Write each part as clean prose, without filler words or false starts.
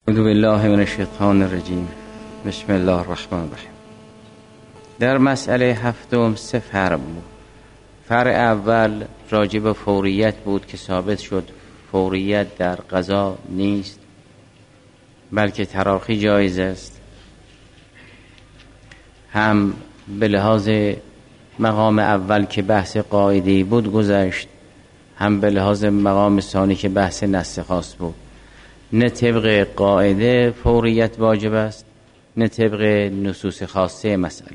اعوذ بالله من الشیطان الرجیم. بسم الله الرحمن الرحیم. در مسئله هفتم 3 فرع بود. فرع اول راجع به فوریت بود که ثابت شد فوریت در قضا نیست بلکه تراخی جایز است، هم به لحاظ مقام اول که بحث قاعده‌ای بود گذشت، هم به لحاظ مقام ثانی که بحث نص خاص بود. نه طبق قاعده فوریت واجب است، نه طبق نصوص خاصه مسئله.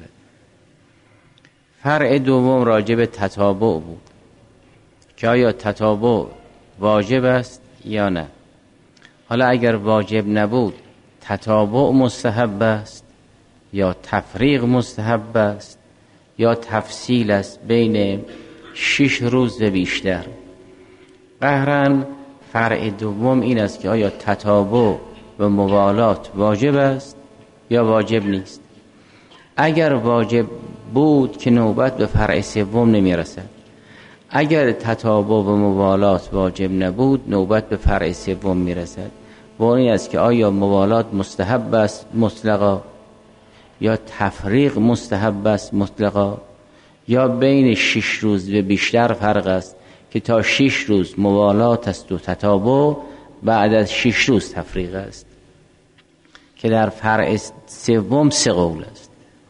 فرع دوم راجع به تتابع بود که آیا تتابع واجب است یا نه. حالا اگر واجب نبود تتابع مستحب است یا تفریق مستحب است یا تفصیل است بین 6 روز و بیشتر. قهرن فرع دوم این است که آیا تتابع و موالات واجب است یا واجب نیست. اگر واجب بود که نوبت به فرع سوم نمیرسد، اگر تتابع و موالات واجب نبود نوبت به فرع سوم میرسد و این است که آیا موالات مستحب است مطلقا یا تفریق مستحب است مطلقا، یا بین 6 روز و بیشتر فرق است که تا 6 روز موالات است و تتابع، بعد از 6 روز تفریق است که در فرع سوم 3 قول است.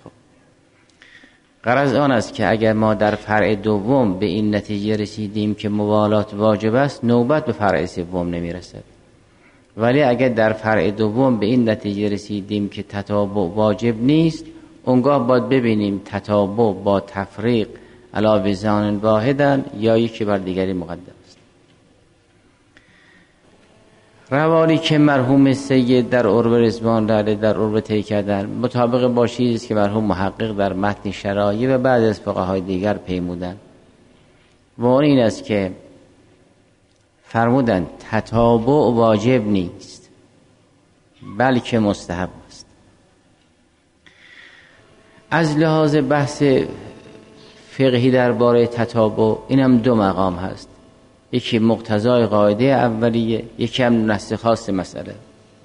غرض آن است که اگر ما در فرع دوم به این نتیجه رسیدیم که موالات واجب است نوبت به فرع سوم نمیرسد، ولی اگر در فرع دوم به این نتیجه رسیدیم که تتابع واجب نیست اونگاه باید ببینیم تتابع با تفریق علاوه زان واحدن یا یکی بر دیگری مقدم است. روالی که مرحوم سید در عرب رضوان علیه در عرب طی کردن مطابق با چیزی است که مرحوم محقق در متن شرایع و بعد از فقهای دیگر پیمودن و اون این است که فرمودن تتابع واجب نیست بلکه مستحب است. از لحاظ بحث فقهی درباره تتابع اینم 2 مقام هست، یکی مقتضای قاعده اولیه، یکی هم نص خاص مسئله.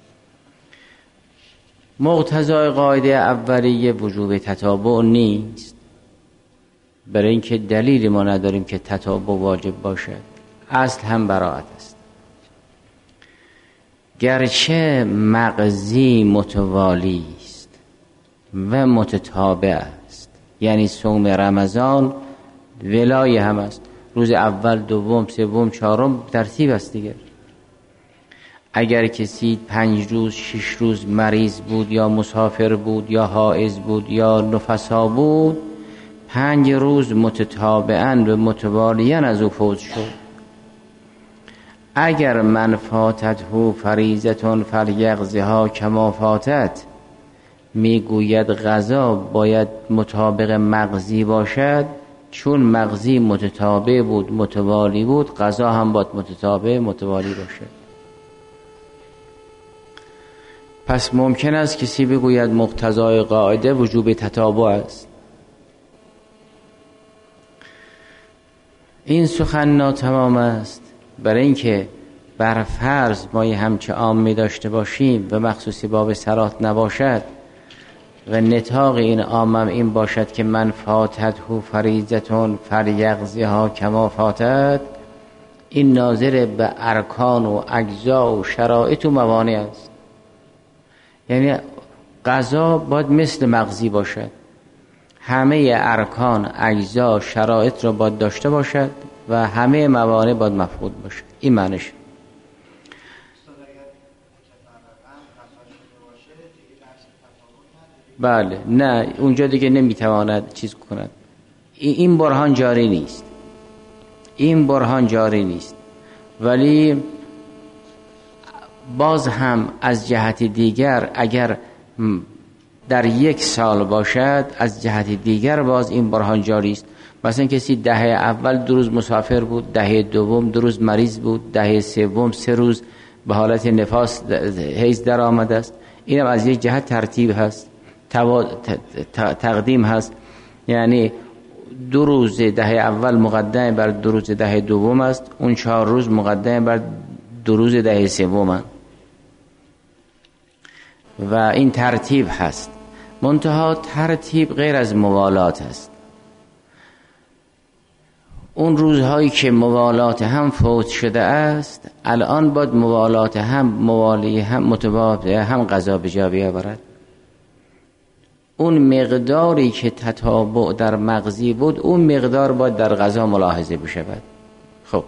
مقتضای قاعده اولیه وجوب تتابع نیست، برای اینکه دلیلی ما نداریم که تتابع واجب باشد. اصل هم براءت است، گرچه مقضی متوالی است و متتابع است، یعنی صوم رمضان ولای هم است، روز اول دوم سوم چهارم ترتیب است دیگه. اگر کسی 5 روز 6 روز مریض بود یا مسافر بود یا حائض بود یا نفسا بود 5 روز متتابعاً و متوالیاً از او فوت شد. اگر من فاتته فریضة فلیقضها کما فاتت، میگوید قضا باید مطابق مقضی باشد، چون مقضی متتابع بود متوالی بود قضا هم باید متتابع متوالی باشد. پس ممکن است کسی بگوید مقتضای قاعده وجوب تتابع است. این سخن ناتمام است، برای اینکه بر فرض ما همچه عامی داشته باشیم و مخصوصی باب صلات نباشد و نطاق این عامم این باشد که من فاتته فریضة فلیقضها کما فاتت، این ناظر به ارکان و اجزا و شرایط و موانع است. یعنی قضا باید مثل مقضی باشد، همه ارکان اجزا شرایط را باید داشته باشد و همه موانع باید مفقود باشد. این معنیش. بله نه اونجا دیگه نمیتواند چیز کند. این برهان جاری نیست، این برهان جاری نیست، ولی باز هم از جهت دیگر اگر در 1 سال باشد از جهت دیگر باز این برهان جاری است. مثلا کسی 10 اول 2 روز مسافر بود، 10 دوم 2 روز مریض بود، 10 سوم 3 روز به حالت نفاس حیض در آمده است. اینم از یک جهت ترتیب هست، تقدیم هست، یعنی 2 روز 10 اول مقدم بر 2 روز 10 دوم است، اون 4 روز مقدم بر 2 روز 10 سوم است. و این ترتیب هست، منتها ترتیب غیر از موالات است. اون روزهایی که موالات هم فوت شده است، الان باید موالات هم موالی هم متبابع هم قضا به جا بیاورد. اون مقداری که تتابع در مغزی بود، اون مقدار باید در قضا ملاحظه بشود. خب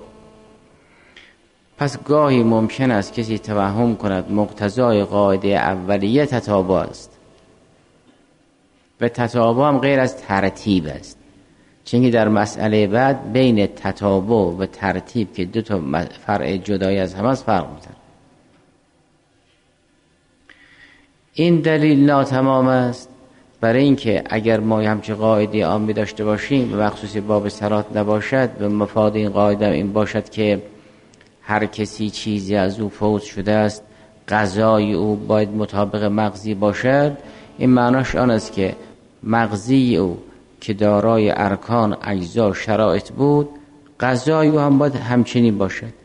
پس گاهی ممکن است کسی توهم کند مقتضای قاعده اولیه تتابع است و تتابع هم غیر از ترتیب است، چون در مسئله بعد بین تتابع و ترتیب که دو تا فرع جدای از هم است فرق می‌کنه. این دلیل ناتمام است برای اینکه اگر ما همچه قاعده عامی داشته باشیم و مخصوص باب صلات نباشد و مفاد این قاعده این باشد که هر کسی چیزی از او فوت شده است قضای او باید مطابق مغزی باشد، این معناش آن است که مغزی او که دارای ارکان اجزا شرایط بود، قضای او هم باید همچنین باشد.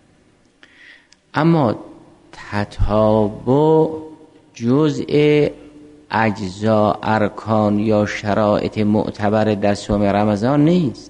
اما تتابع جزء اجزا ارکان یا شرایط معتبر در صوم رمضان نیست.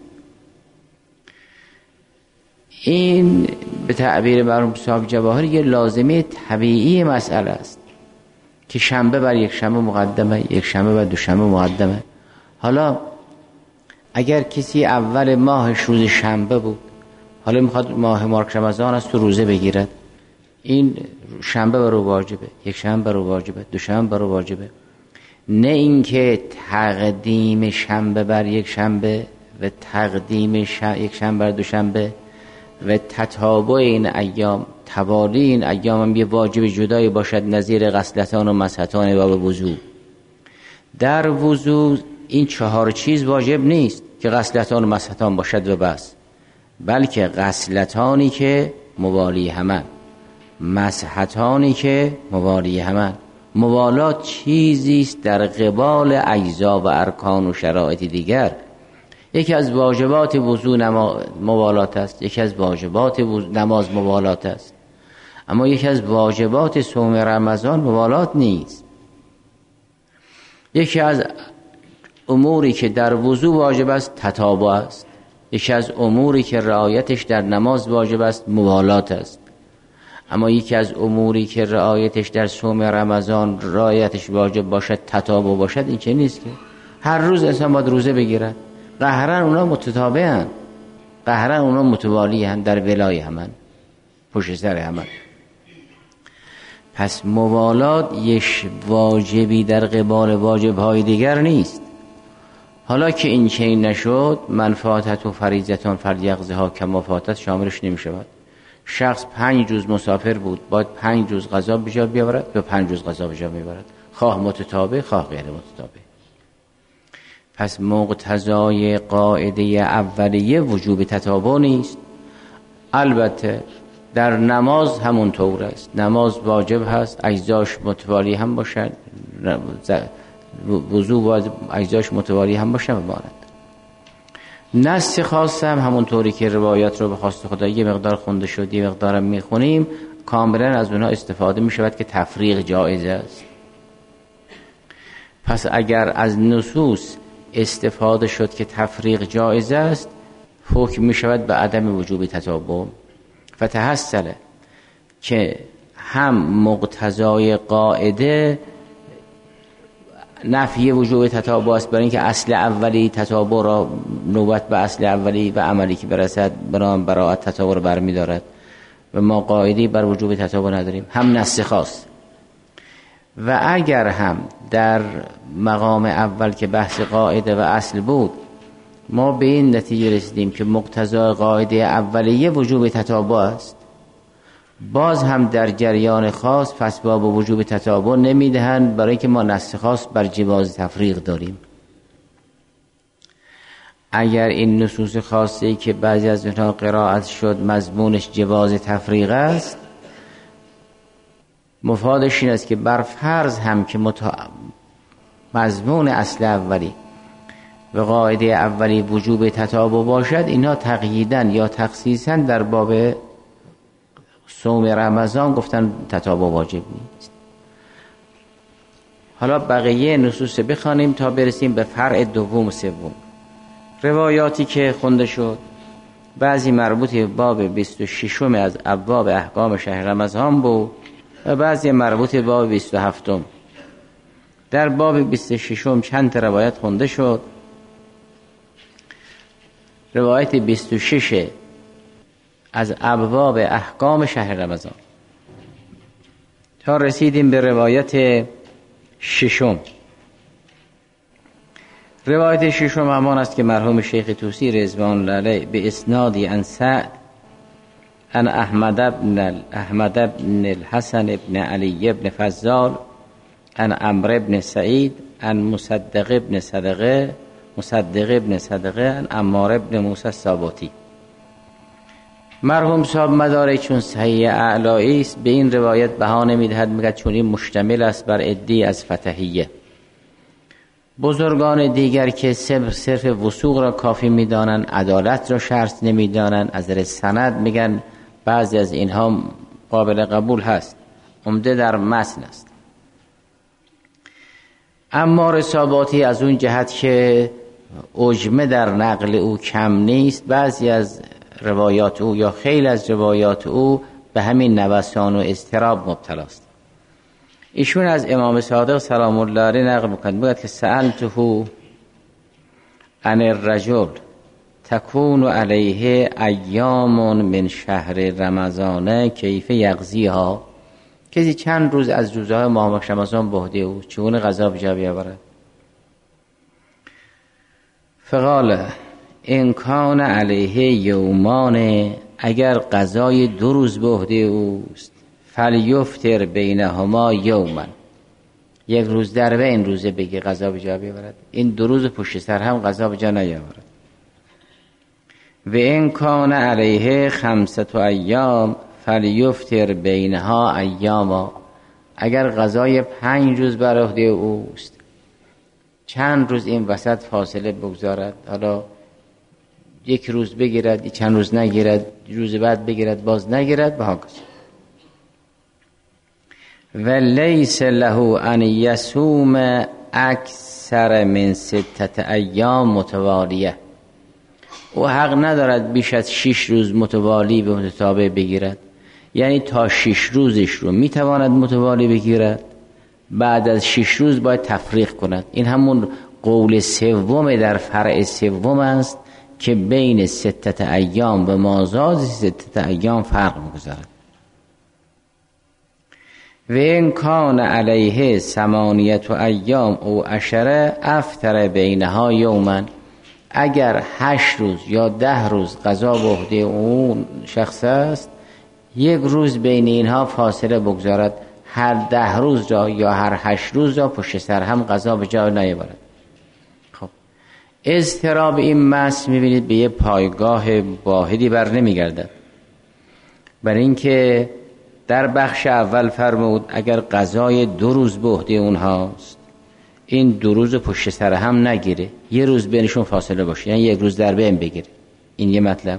این به تعبیر مرحوم صاحب جواهر یه لازمه طبیعی مسئله است که شنبه بر یک شنبه مقدمه، یک شنبه بر دوشنبه مقدمه. حالا اگر کسی اول ماهش روز شنبه بود، حالا میخواد ماه مبارک رمضان است تو روزه بگیرد، این شنبه بر او واجبه، یک شنبه بر او واجبه، دوشنبه بر او واجبه. نه اینکه تقدیم شنبه بر یک شنبه و تقدیم یک شنبه بر دوشنبه و تتابع این ایام، توالی این ایام هم یه واجب جدایی باشد نظیر غسلتان و مسحتان و وضو. در وضو این 4 چیز واجب نیست که غسلتان و مسحتان باشد و بس، بلکه غسلتانی که موالی همن، مسحتانی که موالی همن. موالات چیزی است در قبال اجزا و ارکان و شرایط دیگر. یکی از واجبات وضو موالات است، یکی از واجبات نماز موالات است، اما یکی از واجبات صوم رمضان موالات نیست. یکی از اموری که در وضو واجب است تتابع است، یکی از اموری که رعایتش در نماز واجب است موالات است، اما یکی از اموری که رعایتش در صوم رمضان رعایتش واجب باشد تتابع باشد، این چه نیست که هر روز انسان باید روزه بگیرد. قهرن اونا متتابعن، قهرن اونا متوالی هم در ولای همن، پشت سر همن. پس موالات یک واجبی در قبال واجبهای دیگر نیست. حالا که این چنین نشد، منفعت و فریضتان فلیقضها کما فاتت شاملش نمی شود. شخص 5 روز مسافر بود، باید 5 روز قضا به جا بیاورد و 5 روز قضا به جا میبرد، خواه متتابع خواه غیر متتابع. پس مقتضای قاعده اولیه وجوب تتابع نیست. البته در نماز همون طور است، نماز واجب هست اجزاش متوالی هم باشد، وضو باید اجزاش متوالی هم باشد و مانند. نص خاص هم همونطوری که روایات رو به خواست خدا یه مقدار خونده شد یه مقدارم میخونیم، کاملا از اونها استفاده میشود که تفریق جایز است. پس اگر از نصوص استفاده شد که تفریق جایز است، حکم میشود به عدم وجوب تتابع. فتحصل که هم مقتضای قاعده نفی وجوب تتابع است، برای اینکه اصل اولی تتابع را نوبت به اصل اولی و عملی که برسد برام براءت تتابع را برمی دارد و ما قاعده‌ای بر وجوب تتابع نداریم. هم نص خاص. و اگر هم در مقام اول که بحث قاعده و اصل بود ما به این نتیجه رسیدیم که مقتضای قاعده اولیه وجوب تتابع است، باز هم در جریان خاص فسباب و وجوب تتابع نمیدهند، برای که ما نص خاص بر جواز تفریق داریم. اگر این نصوص خاصی که بعضی از اونها قرائت شد مضمونش جواز تفریق است، مفادش این است که بر فرض هم که مضمون اصل اولی و قاعده اولی وجوب تتابع باشد، اینا تقییدن یا تخصیصا در باب صوم رمضان گفتن تتابع واجب نیست. حالا بقیه نصوص بخوانیم تا برسیم به فرع دوم و سوم. روایاتی که خونده شد بعضی مربوط به باب 26 از ابواب احکام شهر رمضان بود و بعضی مربوط به باب 27. در باب 26 چند تا روایت خونده شد. روایت 26 از ابواب احکام شهر رمضان تا رسیدیم به روایت 6. روایت 6 همان است که مرحوم شیخ طوسی رضوان الله علیه به اسنادی عن سعد عن احمد بن الحسن بن علی بن فضال عن عمرو بن سعید عن مصدق بن صدقه عن عمار بن موسی الساباتی. مرحوم صاحب مدارک چون صحیح اعلایی است به این روایت بها نمیدهد، میگه چون این مشتمل است بر عده‌ای از فتحیه. بزرگان دیگر که صرف وثوق را کافی میدانند، عدالت را شرط نمیدانند، از نظر سند میگن بعضی از اینها قابل قبول هست، عمده در متن است. اما رساباتی از اون جهت که عجمه در نقل او کم نیست، بعضی از روایات او یا خیلی از روایات او به همین نوسان و اضطراب مبتلاست. ایشون از امام صادق سلام الله علیه نقل می‌کند، میگه که سألته عن الرجل تكون علیه ایام من شهر رمضان کیف یقضیها. کسی چند روز از روزهای ماه رمضان به عهده او چگونه قضا به جا بیاورد؟ فقال ان کان علیه یومان، اگر قضای 2 روز به عهده اوست، فلیفطر بینهما یوما، 1 روز در بین روزه بگی قضا به جا بیاورد. این 2 روز پشت سر هم قضا به جا نیاورد. و ان کان علیه 5 ایام فلیفطر بینها ایاما، اگر قضای 5 روز بر عهده اوست چند روز این وسط فاصله بگذارد، حالا 1 روز بگیرد، چند روز نگیرد، روز بعد بگیرد باز نگیرد، به هاکس. و لیس له ان یصوم اکثر من 6 ایام متوالیه، او حق ندارد بیش از 6 روز متوالی به متتابع بگیرد. یعنی تا 6 روزش رو میتواند متوالی بگیرد، بعد از 6 روز باید تفریق کند. این همون قول سوم در فرع سوم است که بین 6 ایام و مازاد 6 ایام فرق میگذارد. و این کان علیه 8 ایام او 10 افطر بینها یوما، اگر 8 روز یا 10 روز قضا به عهده اون شخص است، 1 روز بین اینها فاصله بگذارد، هر 10 روز را یا هر 8 روز را پشت سر هم قضا به جا نیاورد. خب اضطراب این مس میبینید به یه پایگاه واحدی بر نمیگردد، برای اینکه در بخش اول فرمود اگر قضای 2 روز به عهده اونهاست، این 2 روز پشت سر هم نگیره، 1 روز بینشون فاصله باشه، یعنی 1 روز در بین بگیره. این یه مطلب.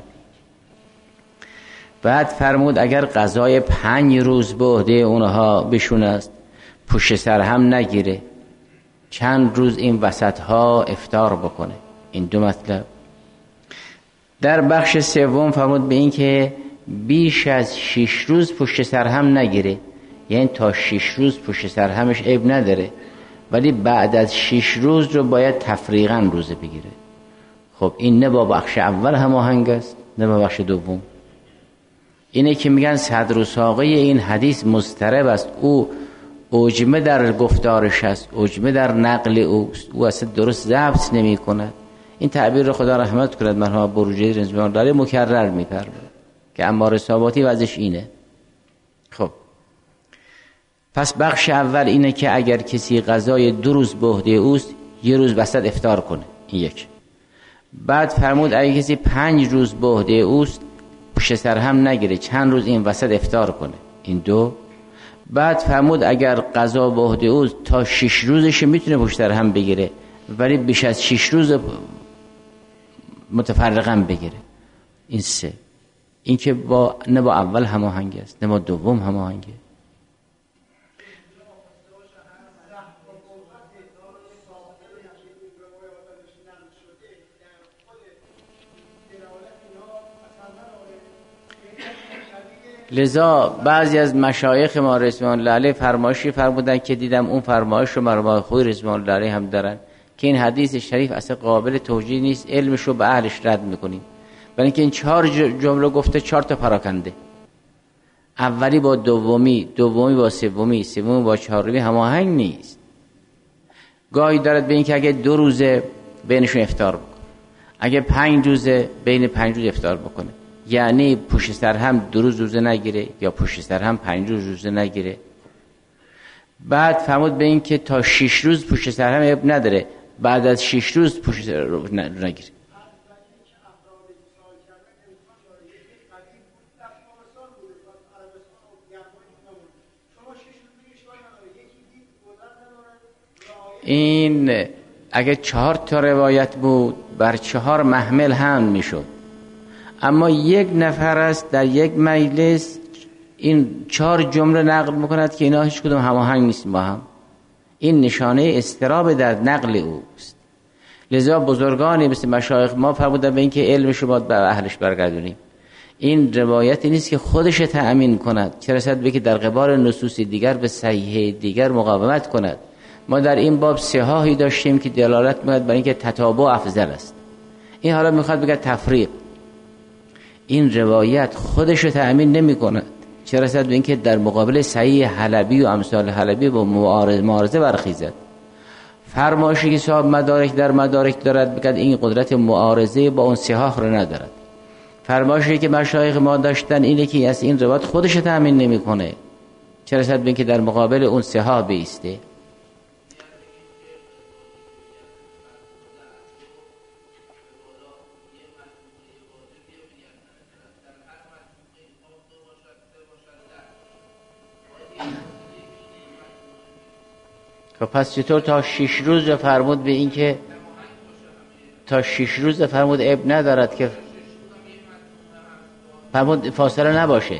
بعد فرمود اگر قضای 5 روز به عهده اونها بشون است، پشت سر هم نگیره، چند روز این وسط ها افطار بکنه. این 2 مطلب. در بخش سوم فرمود به این که بیش از 6 روز پشت سر هم نگیره، یعنی تا 6 روز پشت سر همش عیب نداره، ولی بعد از 6 روز رو باید تفریقاً روزه بگیره. خب این نه با بخش اول هماهنگ است نه با بخش دوم. اینه که میگن صدر و ساقه این حدیث مضطرب است، او عجمه در گفتارش است، عجمه در نقل او اصلا درست ضبط نمی کند. این تعبیر رو خدا رحمت کند مرحوم بروجردی رضوان الله علیه مکرر می‌فرماید که اما رساباتی وضعش اینه. خب پس بخش اول اینه که اگر کسی قضای 2 روز به عهده اوست، 1 روز وسط افطار کنه، این 1. بعد فرمود اگر کسی 5 روز به عهده اوست، پشت سر هم نگیره، چند روز این وسط افطار کنه، این 2. بعد فرمود اگر قضا به عهده اوست تا 6 روزش میتونه پشت سر هم بگیره، ولی بیش از 6 روز متفرقاً بگیره، این 3. این که نه با اول هماهنگ است نه با دوم هماهنگه. لذا بعضی از مشایخ ما رضوان الله علیه فرمایشی فرمودن که دیدم اون فرمایش رو مرحوم خوی رضوان الله علیه هم دارن که این حدیث شریف اصلا قابل توجیه نیست، علمش رو به اهلش رد میکنیم. برای اینکه این 4 جمله گفته 4 تا پراکنده، اولی با دومی، دومی با سومی، سومی با چهارمی هماهنگ نیست. گاهی دارد به این که اگه 2 روزه بینشون افطار بکنه، اگه 5 روزه بین 5 روز افطار بکنه، یعنی پشت سر هم 2 روز روزه نگیره یا پشت سر هم 5 روز روزه نگیره. بعد فرمود به این که تا 6 روز پشت سر هم اب نداره، بعد از 6 روز پشت سر رو نگیره. این اگه 4 تا روایت بود بر 4 محمل هم میشد، اما یک نفر است در یک مجلس این 4 جمله نقل میکند که اینا هیچ کدوم هماهنگ نیست با هم. این نشانه اضطراب در نقل اوست. لذا بزرگانی مثل مشایخ ما فرمودن به این که علمش رو باید به اهلش برگردونیم. این روایتی نیست که خودش تأمین کند، چه رسد به که در قبال نصوص دیگر به صحیح دیگر مقاومت کند. ما در این باب صحاحی داشتیم که دلالت می‌کند بر اینکه تتابع افضل است. این حالا میخواد بگه تفریق. این روایت خودش رو تأمین نمی‌کند، چه رسد به اینکه در مقابل صحیح حلبی و امثال حلبی با معارضه برخیزد. فرمایشی که صاحب مدارک در مدارک دارد بگه این قدرت معارضه با اون صحاح رو ندارد. فرمایشی که مشایخ ما داشتن اینه که از این روایت خودش رو تأمین نمی‌کنه، چه رسد به اینکه در مقابل اون صحاح بایسته. خب پس چطور تا 6 روز فرمود به این که تا 6 روز فرمود اب ندارد که فرمود فاصله نباشه.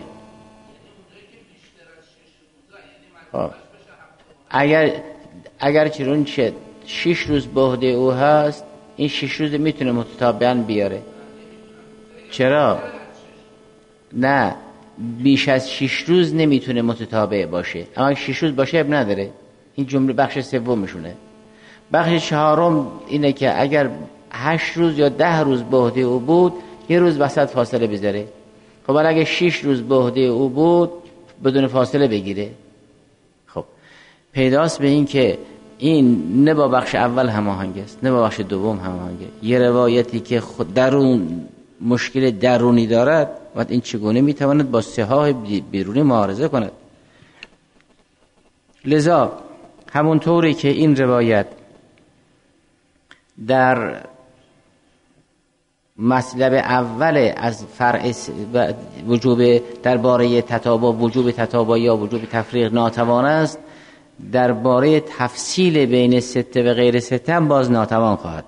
اگر چرون چه 6 روز به عهده او هست، این 6 روز میتونه متتابعاً بیاره. چرا؟ نه، بیش از 6 روز نمیتونه متتابع باشه، اما 6 روز باشه اب نداره. این جمله بخش سومشونه. بخش چهارم اینه که اگر 8 روز یا 10 روز به عهده او بود، 1 روز وسط فاصله بذاره. خب اگه 6 روز به عهده او بود بدون فاصله بگیره. خب پیداست به این که این نه با بخش اول هماهنگ است نه با بخش دوم هماهنگه. یه روایتی که خود درون مشکل درونی دارد و این چگونه میتواند با صحاح بیرونی معارضه کند. لذا همونطوری که این روایت در مطلب اول از فرع وجوب درباره تتابع، وجوب تتابع یا وجوب تفریق ناتوان است، درباره تفصیل بین سته و غیر سته هم باز ناتوان خواهد.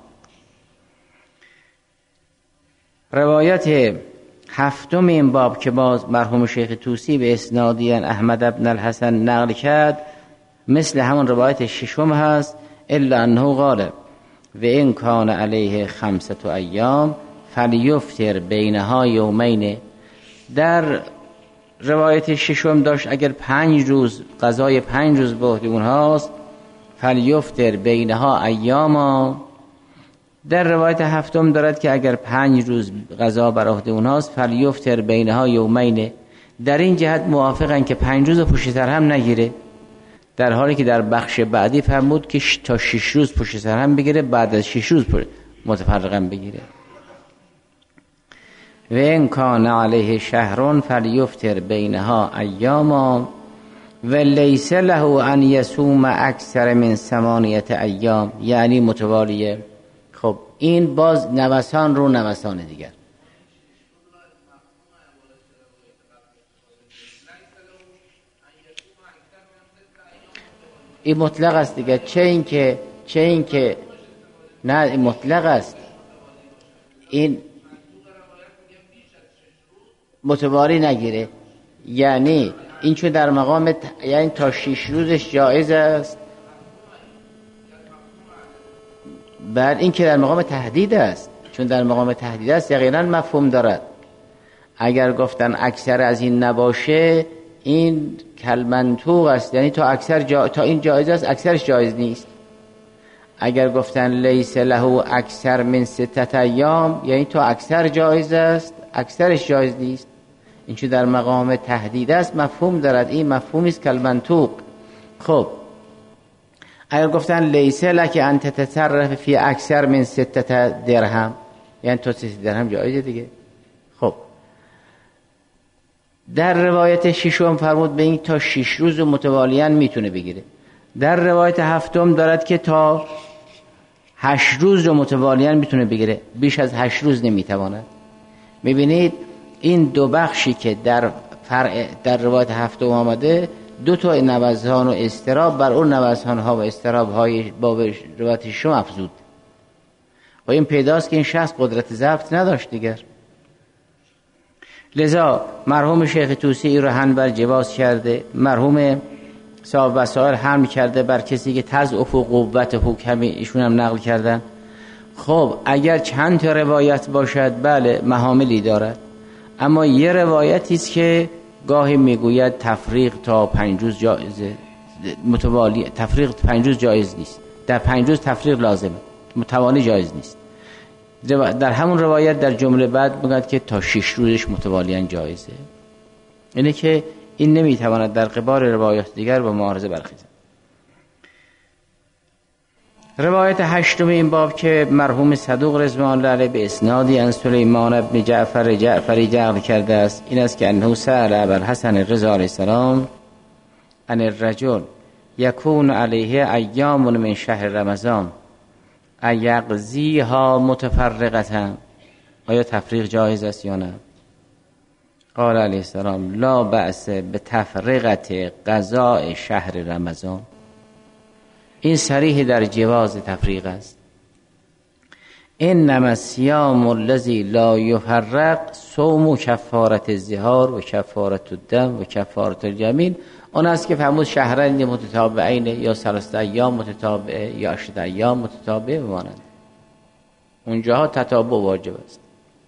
روایت 7 این باب که باز مرحوم شیخ طوسی به اسنادی احمد بن الحسن نقل کرد مثل همون روایت 6 هست، الا انه قال و این کان علیه 5 ایام فلیفطر بینها یومین. در روایت 6 داشت اگر 5 روز قضای 5 روز به عهده اونهاست فلیفطر بینها ایاما. در روایت 7 دارد که اگر 5 روز قضا بر عهده اونهاست فلیفطر بینها یومین. در این جهت موافقن که 5 روز پشت سر هم نگیره، در حالی که در بخش بعدی فرمود که تا 6 روز پشت سر هم بگیره، بعد از 6 روز متفرقا بگیره. و این کان علیه شهرون فلیفطر بینها ایاما و لیس له ان یصوم اکثر من 8 ایام، یعنی متوالیه. خب این باز نوسان رو نوسان دیگر. این مطلق است دیگه. چه این که نه این مطلق است، این متواری نگیره، یعنی این چون در مقام یعنی تا 6 روزش جایز است. بعد این که در مقام تهدید است، چون در مقام تهدید است یقینا مفهوم دارد. اگر گفتن اکثر از این نباشه این کلمنطوق است، یعنی تا این جایز است اکثرش جایز نیست. اگر گفتن لیس له اکثر من 6 ایام یعنی تا اکثر جایز است اکثرش جایز نیست. این چه در مقام تهدید است مفهوم دارد، این مفهومی است کلمنطوق. خب اگر گفتن لیس لک ان تتصرف فی اکثر من 6 درهم یعنی تا 6 درهم جایزه دیگه. خب در روایت ششم فرمود به این تا 6 روز متوالیاً میتونه بگیره. در روایت هفتم دارد که تا 8 روز رو متوالیاً میتونه بگیره، بیش از 8 روز نمیتواند. میبینید این دو بخشی که در روایت هفتم آمده، دو تا نوزان و استراب بر اون نوزان ها و استراب های با روایت شما افزود و این پیداست که این شخص قدرت ضبط نداشت دیگر. لذا مرحوم شیخ طوسی رو هنبر جواز کرده، مرحوم صاحب وسائل حمل کرده بر کسی که تضعف و قوت حکمی ایشون هم نقل کردن. خب اگر چند تا روایت باشد بله محاملی دارد، اما یه روایتی است که گاهی میگوید تفریق تا 5 روز جایزه، متوالی تفریق 5 روز جایز نیست، در 5 روز تفریق لازمه، متوالی جایز نیست. در همون روایت در جمله بعد میگوید که تا 6 روزش متوالیاً جایزه. یعنی که این نمیتواند در قبال روایات دیگر با معارضه برخیزد. روایت هشتم این باب که مرحوم صدوق رضوان الله علیه به اسنادی عن سلیمان بن جعفری نقل کرده است، این است که انه سأل ابوالحسن رضا علیه السلام ان الرجل یکون علیه ایام من شهر رمضان ایقضیها متفرقة، آیا تفریق جایز است یا نه؟ قال علیه السلام لا بأس بتفرقة قضاء شهر رمضان. این صریح در جواز تفریق است. انما الصیام الذی لا یفرق صوم کفارة الظهار و کفارة الدم و کفارة الیمین. اون است که فرمود شهرین متتابعین یا 3 ایام متتابعه یا 8 ایام متتابعه بمانند، اونجاها تتابع واجب است.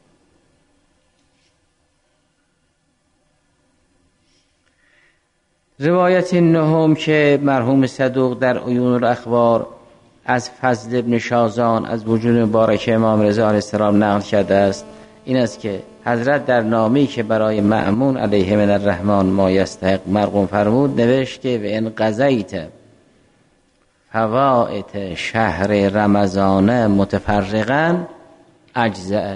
روایت نهم که مرحوم صدوق در عیون الاخبار از فضل ابن شازان از وجود مبارک امام رضا علیه السلام نقل کرده است، این است که حضرت در نامه‌ای که برای مأمون علیه من الرحمن ما یستحق مرقوم فرمود نوشت که و ان قضیت فوائت شهر رمضان متفرقا اجزاء.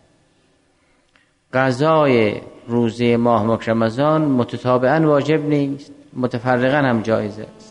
قضای روزه ماه مبارک رمضان متتابعا واجب نیست، متفرقا هم جایز است.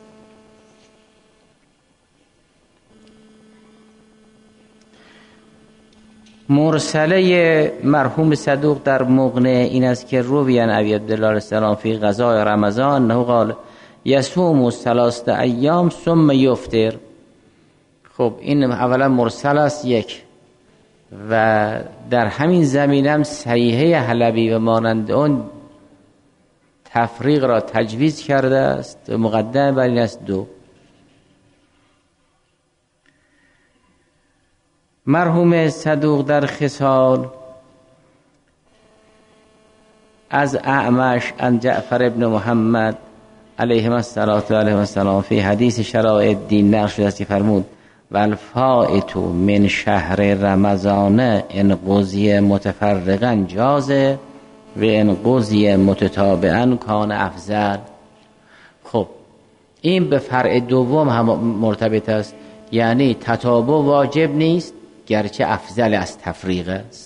مرسله مرحوم صدوق در مغنی این است که روی عن ابی عبدالله علیه السلام فی قضاء رمضان انه قال یصوم 3 ایام ثم یفطر. خب این اولا مرسل است یک، و در همین زمینه هم صحیحه حلبی و مانند اون تفریق را تجویز کرده است و مقدم بر این است 2. مرحوم صدوق در خصال از اعمش عن جعفر ابن محمد علیه السلام فی حدیث شرائع الدین نقل شده است که فرمود و الفائت من شهر رمضان ان قضی متفرقا جازه و ان قضی متتابعا کان افضل. خب این به فرع دوم هم مرتبط است، یعنی تتابع واجب نیست گرچه افضل از تفریق است.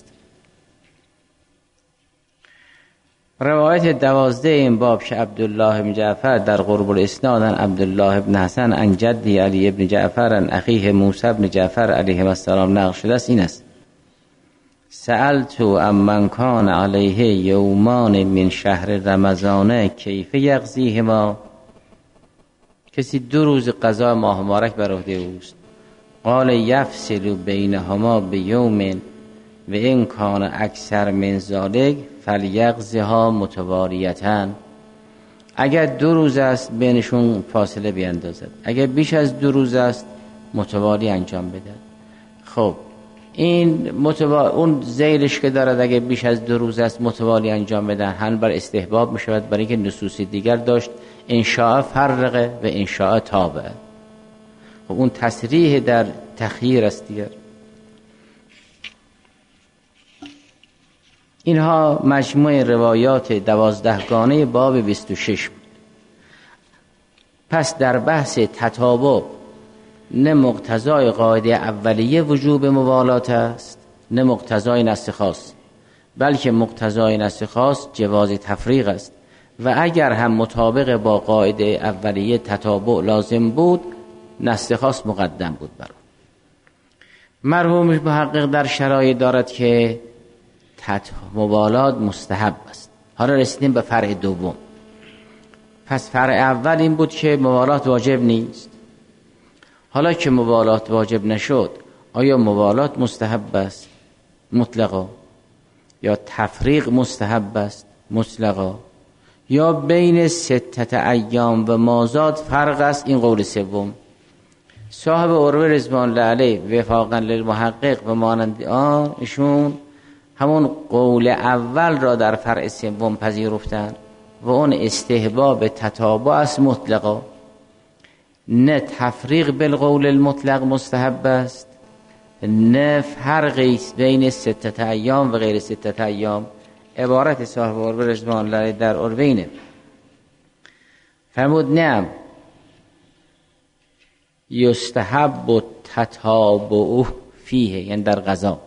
روایت 12 این باب که عبدالله بن جعفر در قرب الاسناد عن عبدالله بن حسن عن جدی علی بن جعفر عن اخیه موسی بن جعفر علیه السلام نقل شده است این است سألت امن کان علیه یومان من شهر رمضان کیف یقضیهما. کسی 2 روز قضا ماه مبارک بر عهده اوست. قال یفصل بینهما بیوم و این کان اکثر من ذالک فلیقضها متوالیتاً. اگر 2 روز است بینشون فاصله بیندازد، اگر بیش از 2 روز است متوالی انجام بده. خب این اون زیلش که دارد اگه بیش از 2 روز است متوالی انجام بدن هم بر استحباب می شود، برای اینکه نصوص دیگر داشت انشاء فرقه و انشاء تابعه. و اون تصریح در تخییر است دیگر. اینها مجموع روایات 12 گانه باب 26 بود. پس در بحث تتابع نه مقتضای قاعده اولیه وجوب موالات است، نه مقتضای نص خاص، بلکه مقتضای نص خاص جواز تفریق است و اگر هم مطابق با قاعده اولیه تتابع لازم بود نص خاص مقدم بود بر اون. مرحوم محقق در شرایط دارد که موالات مستحب است. حالا رسیدیم به فرع دوم. پس فرع اول این بود که موالات واجب نیست. حالا که موالات واجب نشد، آیا موالات مستحب است مطلقا یا تفریق مستحب است مطلقا یا بین 6 ایام و مازاد فرق است؟ این قول سوم. صاحب عروه رضوان الله علیه وفاقا للمحقق و مانند آن ایشون همون قول اول را در فرع سوم پذیرفتند و اون استحباب تتابع است مطلقا، نه تفریق بالقول المطلق مستحب است، نه فرقی است بین 6 ایام و غیر 6 ایام. عبارت صاحب عروه رضوان الله علیه در عروه اینه، فرمود نعم یستحب التتابع فیه، یعنی در قضا،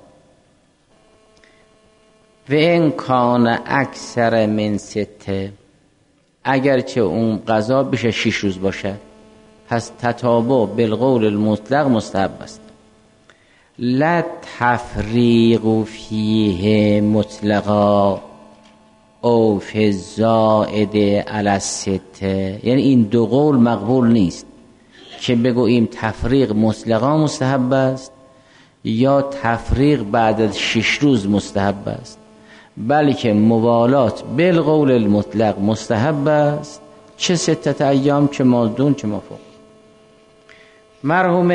و این کان اکثر من 6، اگرچه اون قضا بیش از 6 روز باشه پس تتابع بالقول المطلق مستحب است. لا تفریق فیه مطلقا او فی الزائد علی 6، یعنی این دو قول مقبول نیست که بگوییم تفریق مطلقا مستحب است یا تفریق بعد از 6 روز مستحب است، بلکه موالات بالقول المطلق مستحب است، چه 6 ایام چه مازدون چه مافوق. مرحوم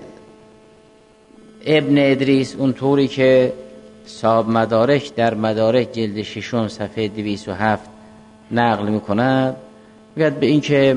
ابن ادریس اونطوری که صاحب مدارک در مدارک جلد 6 صفحه 207 نقل میکند، میگه به این که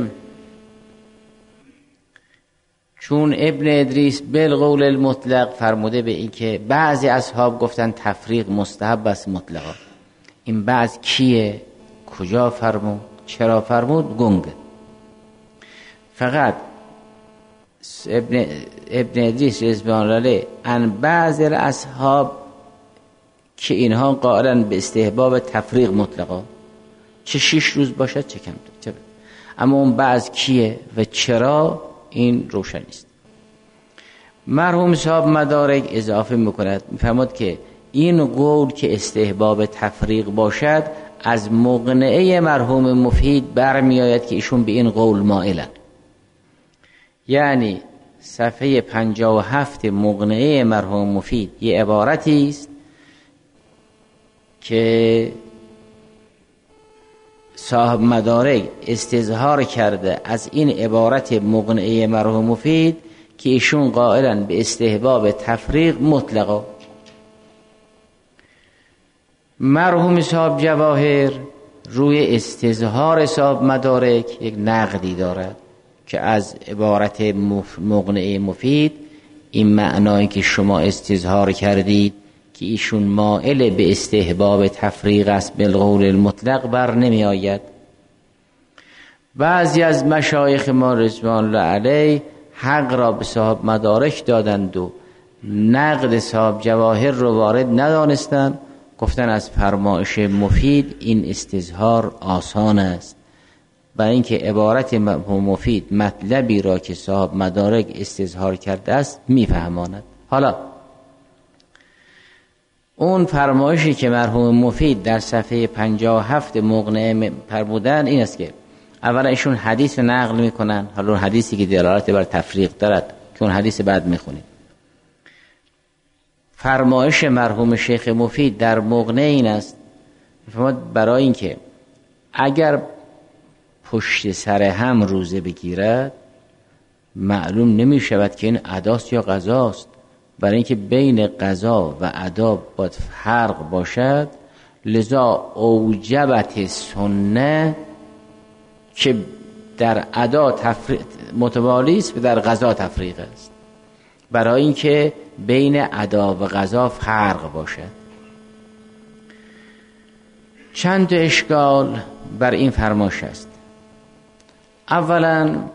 چون ابن ادریس بالقول المطلق فرموده، به این که بعضی اصحاب گفتن تفریق مستحب است مطلقا. این بعض کیه؟ کجا فرمود؟ چرا فرمود؟ گنگه. فقط ابن ادریس رضوان الله علیه ان بعضی اصحاب که اینها قائلن به استحباب تفریق مطلقا، چه 6 روز باشد چه کمتر، اما اون بعض کیه و چرا این روشن است. مرحوم صاحب مدارک اضافه میکند، میفرماد که این قول که استحباب تفریق باشد از مقنعه مرحوم مفید برمی آید که ایشون به این قول مائلن. یعنی صفحه 57 مقنعه مرحوم مفید یه عبارتی است که صاحب مدارک استظهار کرده از این عبارت مقنعه مرحوم مفید که ایشون قائلن به استحباب تفریق مطلقا. مرحوم صاحب جواهر روی استظهار صاحب مدارک یک نقدی دارد که از عبارت مقنعه مفید این معنایی که شما استظهار کردید که ایشون مائل به استحباب تفریق است بالقول المطلق بر نمی آید. بعضی از مشایخ ما رضوان الله علیه حق را به صاحب مدارک دادند و نقد صاحب جواهر رو وارد ندانستند، گفتن از فرمایش مفید این استظهار آسان است، برای اینکه عبارت مفید مطلبی را که صاحب مدارک استظهار کرده است میفهماند. حالا اون فرمایشی که مرحوم مفید در صفحه 57 مقنعه فرمودن این است که اولا ایشون حدیث رو نقل میکنن، حالا حدیثی که دلالت بر تفریق دارد که اون حدیث بعد میخونیم. فرمایش مرحوم شیخ مفید در مقنعه این است برای اینکه اگر پشت سر هم روزه بگیرد معلوم نمی شود که این عداست یا قضاست، برای اینکه بین قضا و ادا باید فرق باشد، لذا اوجبت سنه که در ادا متوالی است و در قضا تفریق است، برای اینکه بین ادا و قضا فرق باشد. چند اشکال بر این فرمایش است. اولا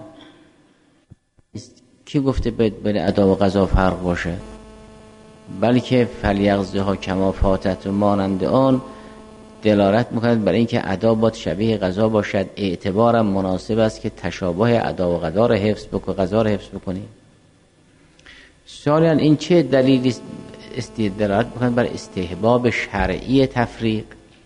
کی گفته بین ادا و قضا فرق باشه؟ بلکه فلیغزها کما فاتت و مانند آن دلالت میکند برای اینکه ادا باید شبیه قضا باشد. اعتبارم مناسب است که تشابه ادا و قضا را حفظ بکنی، قضا را حفظ بکنی. ثانیاً این چه دلیلی دلالت میکند بر استحباب شرعی تفریق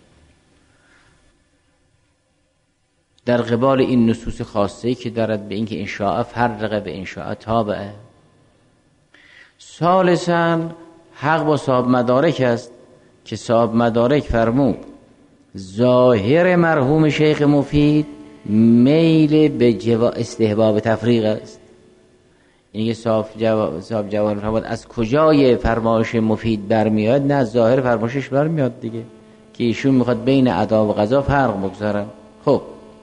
در قبال این نصوص خاصه‌ای که دارد به اینکه انشاء فرقه به انشاء تابعه. ثالثاً حق با صاحب مدارک است که صاحب مدارک فرمود ظاهر مرحوم شیخ مفید میل به استحباب تفریق است. این که صاحب جوان فرمود از کجای فرمایش مفید برمیاد؟ نه از ظاهر فرمایشش برمیاد دیگه، که ایشون میخواد بین ادا و قضا فرق بگذارن. خب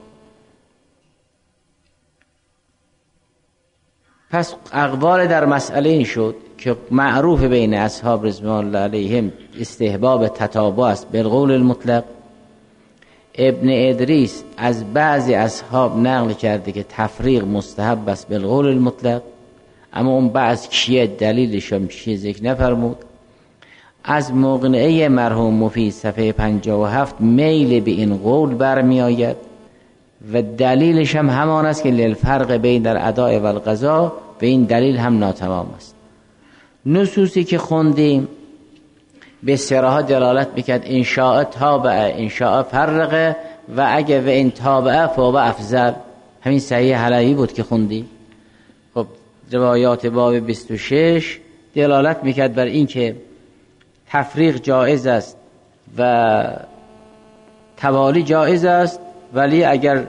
پس اقوال در مسئله این شد که معروف بین اصحاب رضوان الله علیهم استحباب تتابع است بالقول المطلق. ابن ادریس از بعضی اصحاب نقل کرده که تفریق مستحب است بالقول المطلق، اما اون بعض کیه دلیلش هم چیه ذکر نفرمود. از مقنعه مرحوم مفید صفحه 57 میل به این قول برمی آید و دلیلش هم همان است که للفرق بین در اداء و القضا، به این دلیل هم ناتمام است. نصوصی که خوندیم به صراحت دلالت میکرد انشاء تابعه انشاء فرقه و اگه و این تابعه فوق افضل. همین صحیح حلبی بود که خوندیم. خب روایات باب 26 دلالت میکرد بر این که تفریق جایز است و توالی جایز است، ولی اگر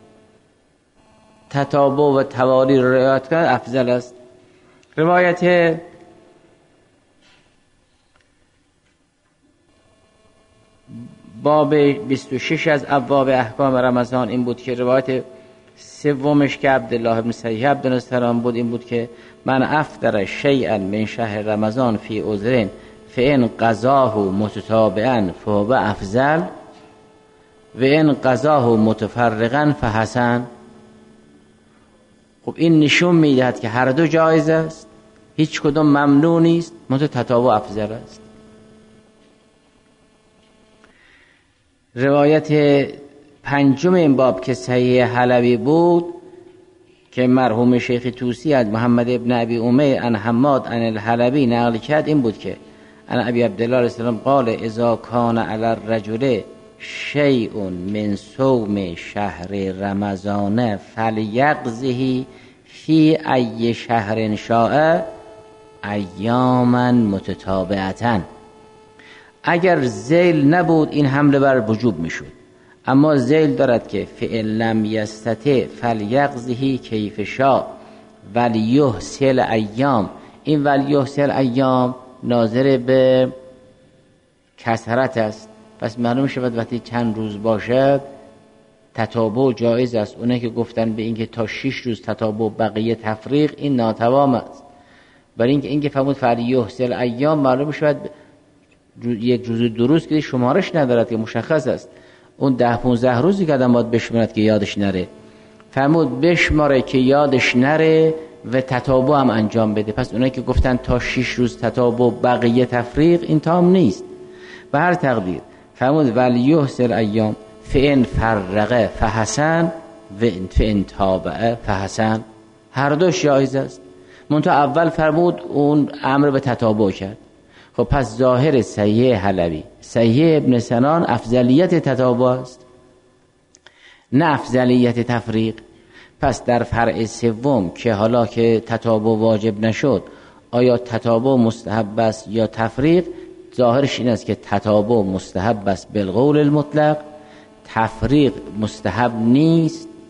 تتابع و توالی رو رعایت کنند افضل است. روایت باب 26 از ابواب احکام رمضان این بود که روایت سومش که عبدالله بن صحیح عبدالسلام بود این بود که من افطر شیئا من شهر رمضان فی عذر فان قضاه متتابعا فهو افضل و ان قضاه متفرقا فحسن. خب این نشون میدهد که هر دو جایز است، هیچ کدوم ممنوع نیست، تتابع افضل است. روایت پنجم این باب که صحیح حلبی بود که مرحوم شیخ طوسی از محمد ابن ابی امیر عن حماد عن الحلبی نقل کرد این بود که عن ابی عبدالله علیه السلام قال اذا کان علی الرجل شیء من صوم شهر رمضان فلیقضه فی ای شهر شاء ایاما متتابعتا. اگر ذیل نبود این حمله بر وجوب میشد، اما ذیل دارد که فئن لم یستطع فلیقضه کیف شاء ولیحصل ایام. این ولیحصل ایام ناظر به کثرت است، پس معلوم شود وقتی چند روز باشد تتابع جایز است. اونه که گفتن به اینکه تا 6 روز تتابع بقیه تفریق این ناتمام است. برای اینکه فرمود فلیحصل ایام معلوم شود یک روز دو روز که شمارش ندارد که مشخص است، اون 10-15 روزی که آدم باید بشمارد که یادش نره. فرمود بشماره که یادش نره و تتابع هم انجام بده. پس اونایی که گفتن تا 6 روز تتابع بقیه تفریق این تام نیست. به هر تقدیر فرمود ولیحصل ایام فئن فرقه فحسن و فئن تابعه فحسن. هر دوش جایز است. منتها اول فرمود اون امر به تتابع کرد. خب پس ظاهر صحیح حلبی صحیح ابن سنان افضلیت تتابع است نه افضلیت تفریق. پس در فرع سوم که حالا که تتابع واجب نشد آیا تتابع مستحب است یا تفریق، ظاهرش این است که تتابع مستحب است بالقول المطلق، تفریق مستحب نیست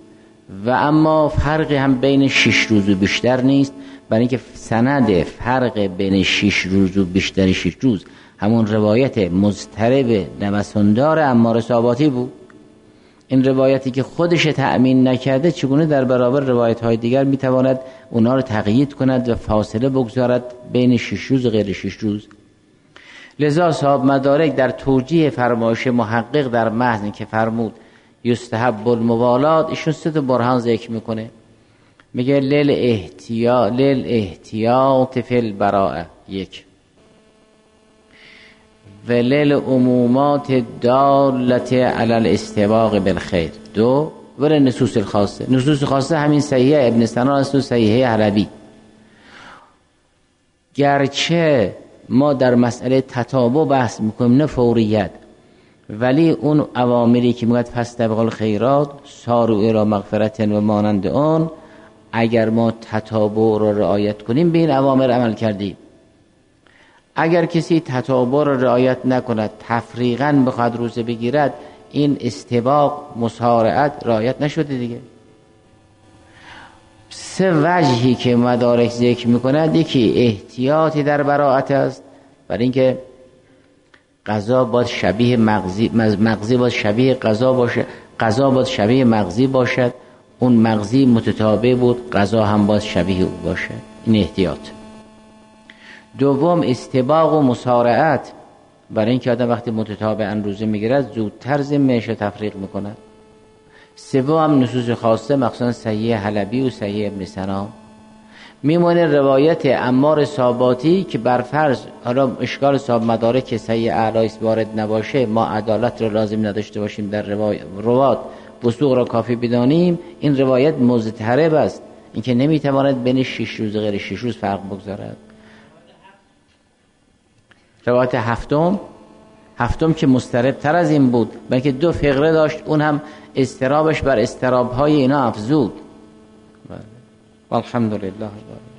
و اما فرقی هم بین 6 روز و بیشتر نیست، برای اینکه سند فرق بین 6 روز و بیشتر 6 روز همون روایت مضطرب نوساندار عمار ثابتی بود. این روایتی که خودش تأمین نکرده چگونه در برابر روایت های دیگر میتواند اونا رو تقیید کند و فاصله بگذارد بین 6 روز و غیر 6 روز؟ لذا صاحب مدارک در توجیه فرمایش محقق در متن که فرمود یستحب الموالات، ایشون 3 برهان ذکر میکنه. میگه احتیاط فی البراءه 1، و للعمومات دالت علی الاستباق بالخیر 2، و للنصوص الخاصه. نصوص خاصه همین صحیح ابن سنان است و صحیح حلبی. گرچه ما در مسئله تتابع بحث میکنیم نه فوریت، ولی اون اوامری که میگوید فاستبقوا الخیرات ساروا الی مغفرة و مانند اون، اگر ما تتابع رو رعایت کنیم به این اوامر عمل کردیم. اگر کسی تتابع رو رعایت نکند تفریقاً بخواد روزه بگیرد، این استباق مسارعت رعایت نشده دیگه. 3 وجهی که مدارک ذکر میکند، یکی احتیاطی در براءت است، برای اینکه قضا باید شبیه مغزی باید شبیه قضا باشه، قضا باید شبیه مغزی باشد، اون مغزی متتابع بود، قضا هم باید شبیه او باشه. این احتیاط. دوم استباق و مسارعت، برای اینکه آدم وقتی متتابعاً روزه میگیرد زودتر ذمه‌اش تفریق میکند. سوم نصوص خاصه، مخصوصا صحیح حلبی و صحیح ابن سنان. میمونه روایت عمار ثابتی که بر فرض حالا اشکال صاحب مدارک که صحیح اعلی وارد نباشه، ما عدالت رو لازم نداشته باشیم در روات وثوق را کافی بدانیم، این روایت مضطرب است، اینکه نمیتواند بین 6 روز و غیر 6 روز فرق بگذارد. روایت هفتم که مضطرب تر از این بود، بلکه 2 فقره داشت، اون هم اضطرابش بر اضطراب‌های اینا افزود. والحمدلله.